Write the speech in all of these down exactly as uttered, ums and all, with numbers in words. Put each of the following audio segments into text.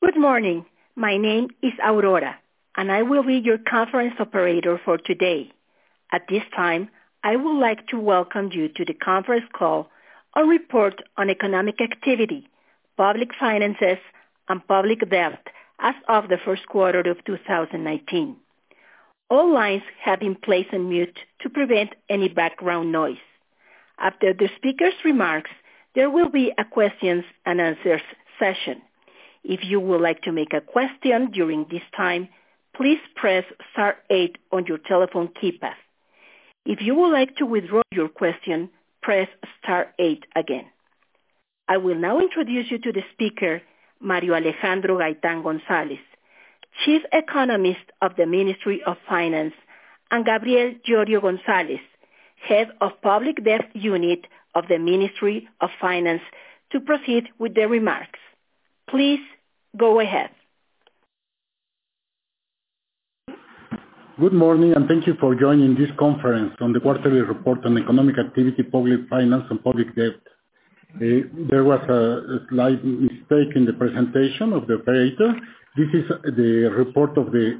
Good morning. My name is Aurora, and I will be your conference operator for today. At this time, I would like to welcome you to the conference call on report on economic activity, public finances, and public debt as of the first quarter of two thousand nineteen. All lines have been placed on mute to prevent any background noise. After the speaker's remarks, there will be a questions and answers session. If you would like to make a question during this time, please press star eight on your telephone keypad. If you would like to withdraw your question, press star eight again. I will now introduce you to the speaker, Mario Alejandro Gaitán González, Chief Economist of the Ministry of Finance, and Gabriel Llorio González, Head of Public Debt Unit of the Ministry of Finance, to proceed with the remarks. Please go ahead. Good morning, and thank you for joining this conference on the quarterly report on economic activity, public finance, and public debt. Uh, there was a, a slight mistake in the presentation of the operator. This is the report of the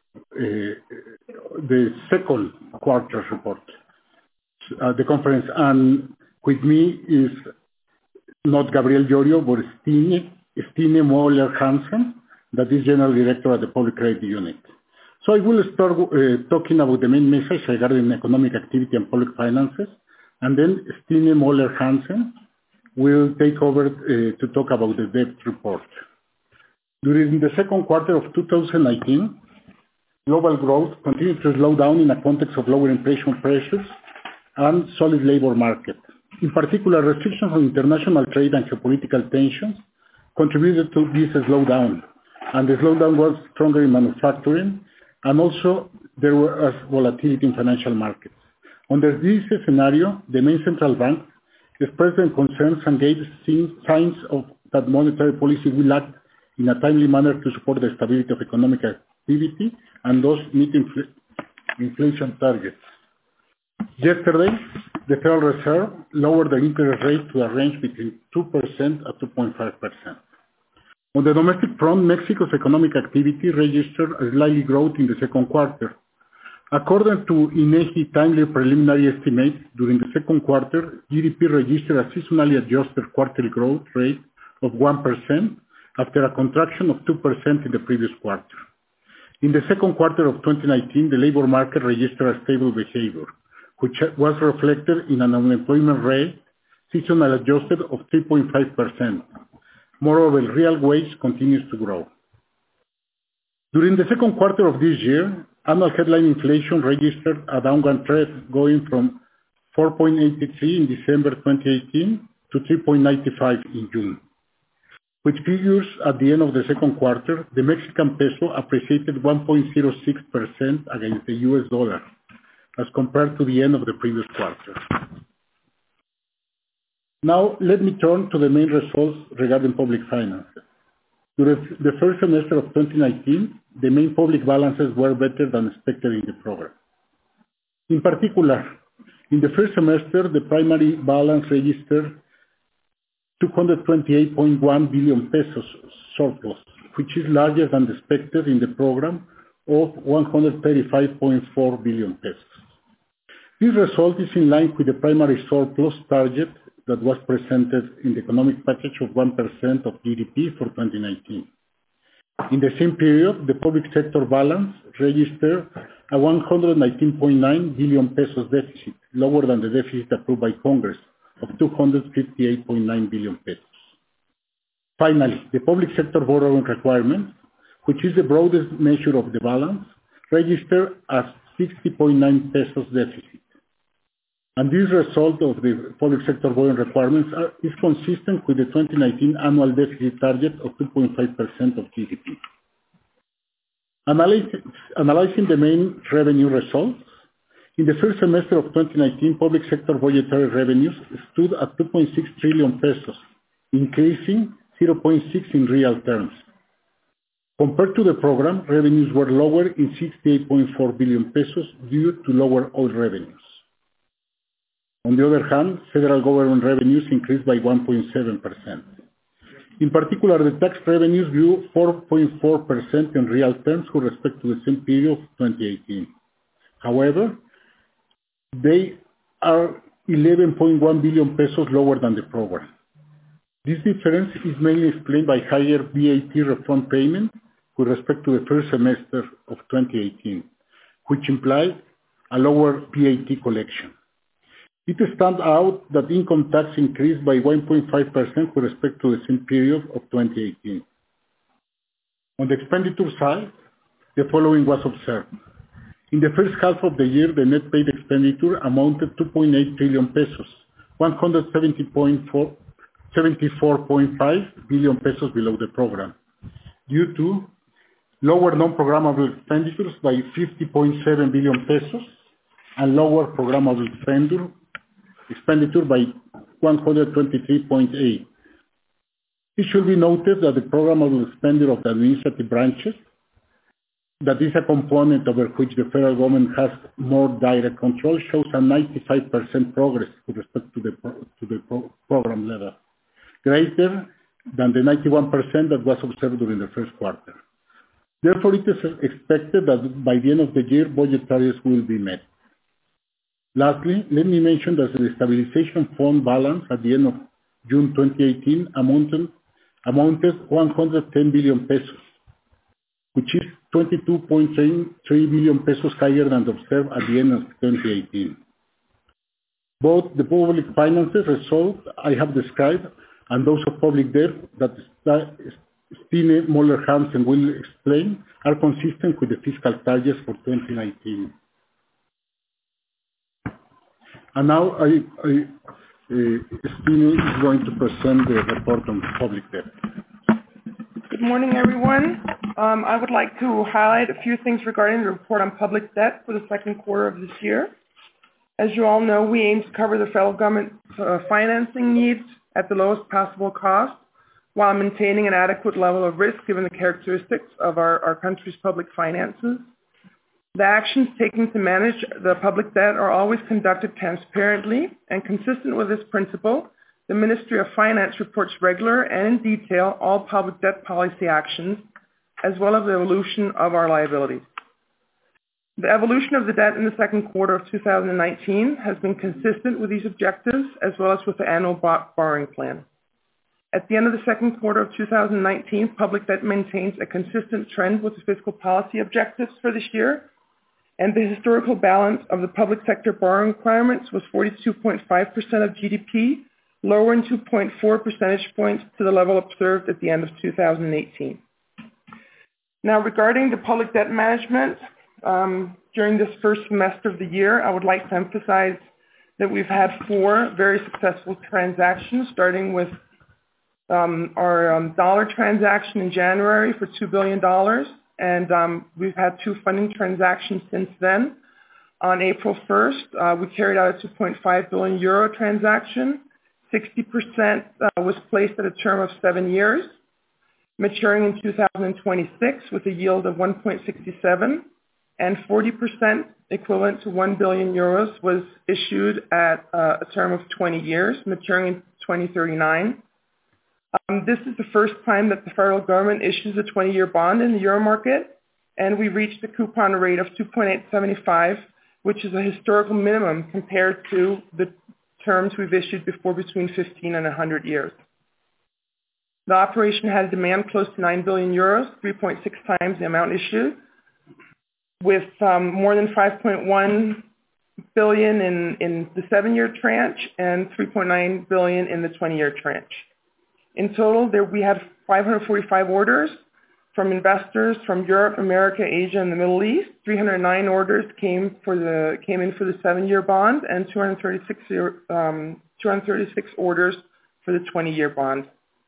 uh, the second quarter report, uh, the conference, and with me is not Gabriel Llorio, but Stine, Stine Moller Hansen, that is General Director at the Public Credit Unit. So I will start uh, talking about the main message regarding economic activity and public finances, and then Stine Moller Hansen will take over uh, to talk about the debt report. During the second quarter of two thousand nineteen, global growth continued to slow down in a context of lower inflation pressures and solid labor market. In particular, restrictions on international trade and geopolitical tensions contributed to this slowdown, and the slowdown was stronger in manufacturing, and also there was volatility in financial markets. Under this scenario, the main central bank expressed their concerns and gave signs of that monetary policy will act in a timely manner to support the stability of economic activity and thus meet infl- inflation targets. Yesterday, the Federal Reserve lowered the interest rate to a range between two percent and two point five percent. On the domestic front, Mexico's economic activity registered a slight growth in the second quarter. According to INEGI timely preliminary estimates, during the second quarter, G D P registered a seasonally adjusted quarterly growth rate of one percent after a contraction of two percent in the previous quarter. In the second quarter of twenty nineteen, the labor market registered a stable behavior, which was reflected in an unemployment rate seasonally adjusted of three point five percent. Moreover, real wage continues to grow. During the second quarter of this year, annual headline inflation registered a downward trend going from four point eight three in December twenty eighteen to three point nine five in June. With figures at the end of the second quarter, the Mexican peso appreciated one point zero six percent against the U S dollar as compared to the end of the previous quarter. Now, let me turn to the main results regarding public finances. During the first semester of twenty nineteen, the main public balances were better than expected in the program. In particular, in the first semester, the primary balance registered two hundred twenty-eight point one billion pesos surplus, which is larger than expected in the program of one hundred thirty-five point four billion pesos. This result is in line with the primary surplus target that was presented in the economic package of one percent of G D P for twenty nineteen. In the same period, the public sector balance registered a one hundred nineteen point nine billion pesos deficit, lower than the deficit approved by Congress of two hundred fifty-eight point nine billion pesos. Finally, the public sector borrowing requirement, which is the broadest measure of the balance, registered as sixty point nine pesos deficit. And this result of the public sector borrowing requirements are, is consistent with the twenty nineteen annual deficit target of two point five percent of G D P. Analyzing, analyzing the main revenue results, in the first semester of twenty nineteen, public sector budgetary revenues stood at two point six trillion pesos, increasing zero point six in real terms. Compared to the program, revenues were lower in sixty-eight point four billion pesos due to lower oil revenues. On the other hand, federal government revenues increased by one point seven percent. In particular, the tax revenues grew four point four percent in real terms with respect to the same period of twenty eighteen. However, they are eleven point one billion pesos lower than the program. This difference is mainly explained by higher V A T refund payment with respect to the first semester of twenty eighteen, which implied a lower V A T collection. It stands out that income tax increased by one point five percent with respect to the same period of twenty eighteen. On the expenditure side, the following was observed. In the first half of the year, the net paid expenditure amounted to two point eight trillion pesos, one hundred seventy-four point five billion pesos below the program, due to lower non-programmable expenditures by fifty point seven billion pesos and lower programmable expenditure expenditure by one hundred twenty-three point eight. It should be noted that the programmable expenditure of the administrative branches, that is a component over which the federal government has more direct control, shows a ninety-five percent progress with respect to the, pro to the pro program level, greater than the ninety-one percent that was observed during the first quarter. Therefore, it is expected that by the end of the year, budget targets will be met. Lastly, let me mention that the stabilization fund balance at the end of June twenty eighteen amounted, amounted one hundred ten billion pesos, which is twenty-two point three billion pesos higher than observed at the end of twenty eighteen. Both the public finances result I have described and those of public debt that Stine Moller Hansen will explain are consistent with the fiscal targets for twenty nineteen. And now I, I, uh, Stine is going to present the report on public debt. Good morning, everyone. Um, I would like to highlight a few things regarding the report on public debt for the second quarter of this year. As you all know, we aim to cover the federal government uh, financing needs at the lowest possible cost while maintaining an adequate level of risk given the characteristics of our, our country's public finances. The actions taken to manage the public debt are always conducted transparently, and consistent with this principle, the Ministry of Finance reports regular and in detail all public debt policy actions, as well as the evolution of our liabilities. The evolution of the debt in the second quarter of two thousand nineteen has been consistent with these objectives, as well as with the annual borrowing plan. At the end of the second quarter of two thousand nineteen, public debt maintains a consistent trend with the fiscal policy objectives for this year, and the historical balance of the public sector borrowing requirements was forty-two point five percent of G D P, lowering two point four percentage points to the level observed at the end of two thousand eighteen. Now, regarding the public debt management, um, during this first semester of the year, I would like to emphasize that we've had four very successful transactions, starting with um, our um, dollar transaction in January for two billion dollars. And um, we've had two funding transactions since then. On April first, uh, we carried out a two point five billion euro transaction. sixty percent uh, was placed at a term of seven years, maturing in two thousand twenty-six with a yield of one point six seven, and forty percent equivalent to one billion euros was issued at uh, a term of twenty years, maturing in twenty thirty-nine. Um, this is the first time that the federal government issues a twenty-year bond in the euro market, and we reached a coupon rate of two point eight seven five, which is a historical minimum compared to the terms we've issued before between fifteen and one hundred years. The operation had a demand close to nine billion euros, three point six times the amount issued, with um, more than five point one billion in, in the seven-year tranche and three point nine billion in the twenty-year tranche. In total, there we had five hundred forty-five orders from investors from Europe, America, Asia, and the Middle East. three hundred nine orders came for the came in for the seven-year bond, and two hundred thirty-six, um, two hundred thirty-six orders for the twenty-year bond.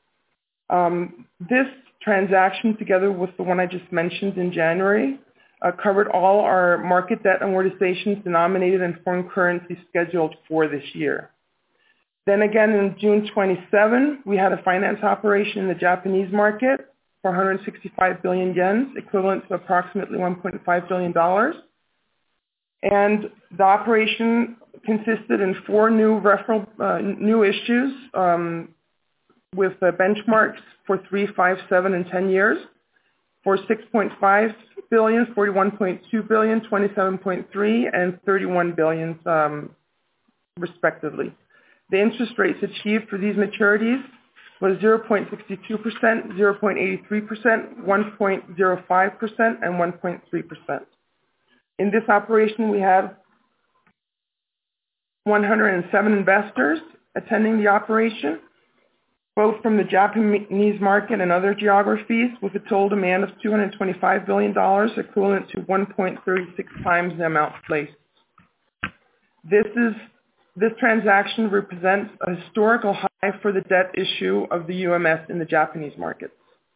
Um, this transaction, together with the one I just mentioned in January, uh, covered all our market debt amortizations denominated in foreign currency scheduled for this year. Then again, in June twenty-seventh, we had a finance operation in the Japanese market for one hundred sixty-five billion yen, equivalent to approximately one point five billion dollars. And the operation consisted in four new referral, uh, new issues, um, with uh, benchmarks for three, five, seven, and ten years for six point five billion, forty-one point two billion, twenty-seven point three, and thirty-one billion, um, respectively. The interest rates achieved for these maturities was zero point six two percent, zero point eight three percent, one point zero five percent, and one point three percent. In this operation, we had one hundred seven investors attending the operation, both from the Japanese market and other geographies, with a total demand of two hundred twenty-five billion dollars, equivalent to one point three six times the amount placed. This is this transaction represents a historical high for the debt issue of the U M S in the Japanese markets.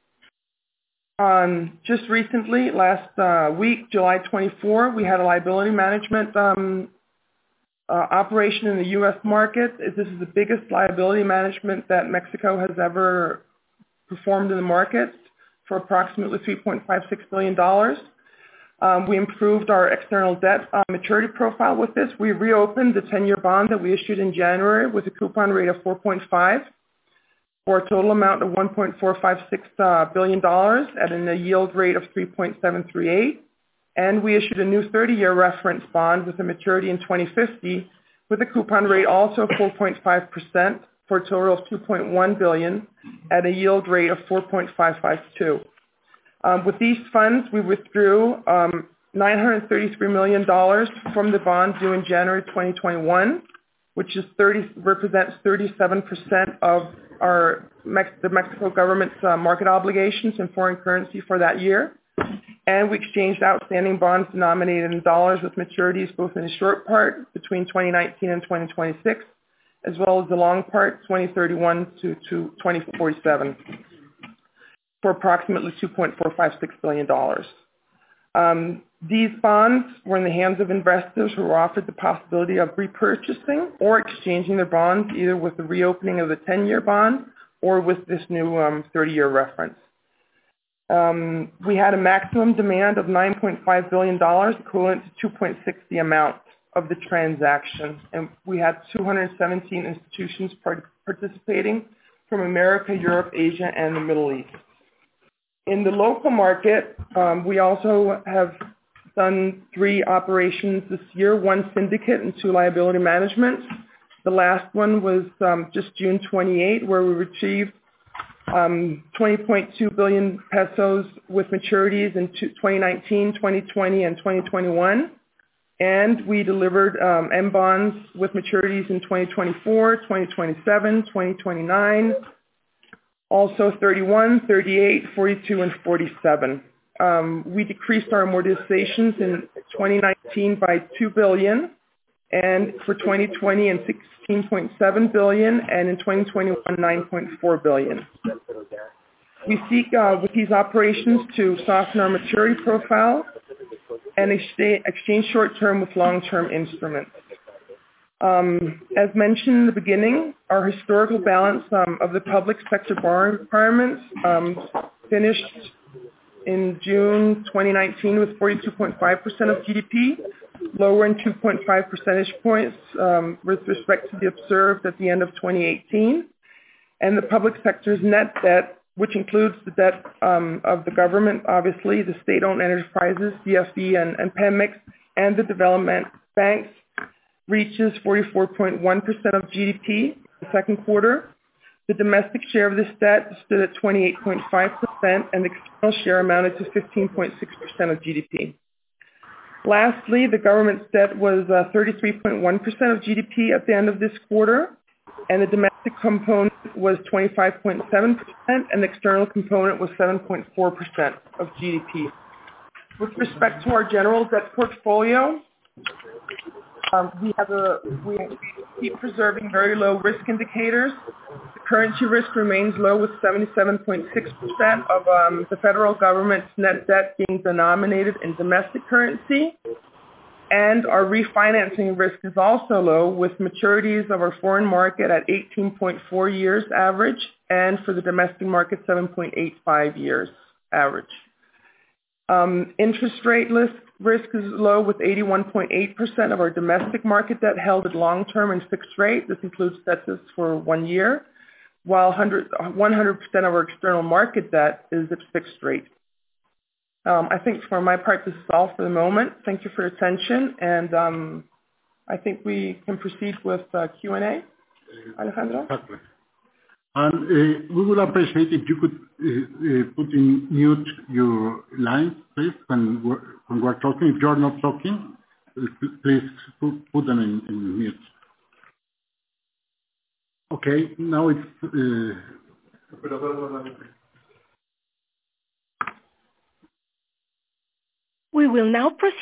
Um, just recently, last uh, week, July twenty-fourth, we had a liability management um, uh, operation in the U S market. This is the biggest liability management that Mexico has ever performed in the market for approximately three point five six billion dollars. Um, we improved our external debt uh, maturity profile with this. We reopened the ten-year bond that we issued in January with a coupon rate of four point five for a total amount of one point four five six uh, billion dollars at a yield rate of three point seven three eight. And we issued a new thirty-year reference bond with a maturity in twenty fifty with a coupon rate also of four point five percent for a total of two point one billion dollars at a yield rate of four point five five two. Um, with these funds, we withdrew um, nine hundred thirty-three million dollars from the bond due in January twenty twenty-one, which is thirty represents thirty-seven percent of our Mex- the Mexico government's uh, market obligations in foreign currency for that year. And we exchanged outstanding bonds denominated in dollars with maturities both in the short part between twenty nineteen and twenty twenty-six, as well as the long part twenty thirty-one to, to twenty forty-seven. For approximately two point four five six billion dollars. Um, these bonds were in the hands of investors who were offered the possibility of repurchasing or exchanging their bonds either with the reopening of the ten-year bond or with this new um, thirty-year reference. Um, we had a maximum demand of nine point five billion dollars, equivalent to two point six the amount of the transaction. And we had two hundred seventeen institutions part- participating from America, Europe, Asia, and the Middle East. In the local market, um, we also have done three operations this year, one syndicate and two liability management. The last one was um, just June twenty-eighth, where we retrieved um, twenty point two billion pesos with maturities in twenty nineteen, twenty twenty, and twenty twenty-one. And we delivered um, M bonds with maturities in twenty twenty-four, twenty twenty-seven, twenty twenty-nine, also thirty-one, thirty-eight, forty-two, and forty-seven. Um, we decreased our amortizations in twenty nineteen by two billion dollars, and for twenty twenty and sixteen point seven billion dollars, and in twenty twenty-one, nine point four billion dollars. We seek uh, with these operations to soften our maturity profile and exchange, exchange short-term with long-term instruments. Um, as mentioned in the beginning, our historical balance um, of the public sector borrowing requirements um, finished in June twenty nineteen with forty-two point five percent of G D P, lower in two point five percentage points um, with respect to the observed at the end of twenty eighteen. And the public sector's net debt, which includes the debt um, of the government, obviously, the state-owned enterprises, D F E and, and Pemex, and the development banks, reaches forty-four point one percent of G D P in the second quarter. The domestic share of this debt stood at twenty-eight point five percent, and the external share amounted to fifteen point six percent of G D P. Lastly, the government's debt was uh, thirty-three point one percent of G D P at the end of this quarter, and the domestic component was twenty-five point seven percent, and the external component was seven point four percent of G D P. With respect to our general debt portfolio, Um, we have a we keep preserving very low risk indicators. The currency risk remains low, with seventy-seven point six percent of um, the federal government's net debt being denominated in domestic currency, and our refinancing risk is also low, with maturities of our foreign market at eighteen point four years average, and for the domestic market seven point eight five years average. Um, interest rate list risk is low, with eighty-one point eight percent of our domestic market debt held at long-term and fixed rate. This includes debts for one year, while one hundred percent of our external market debt is at fixed rate. Um, I think for my part, this is all for the moment. Thank you for your attention, and um, I think we can proceed with uh, Q and A. Alejandro? Exactly. And uh, we would appreciate if you could uh, uh, put in mute your line, please, when we're, when we're talking. If you're not talking, uh, please put, put them in, in mute. Okay, now it's... Uh, We will now proceed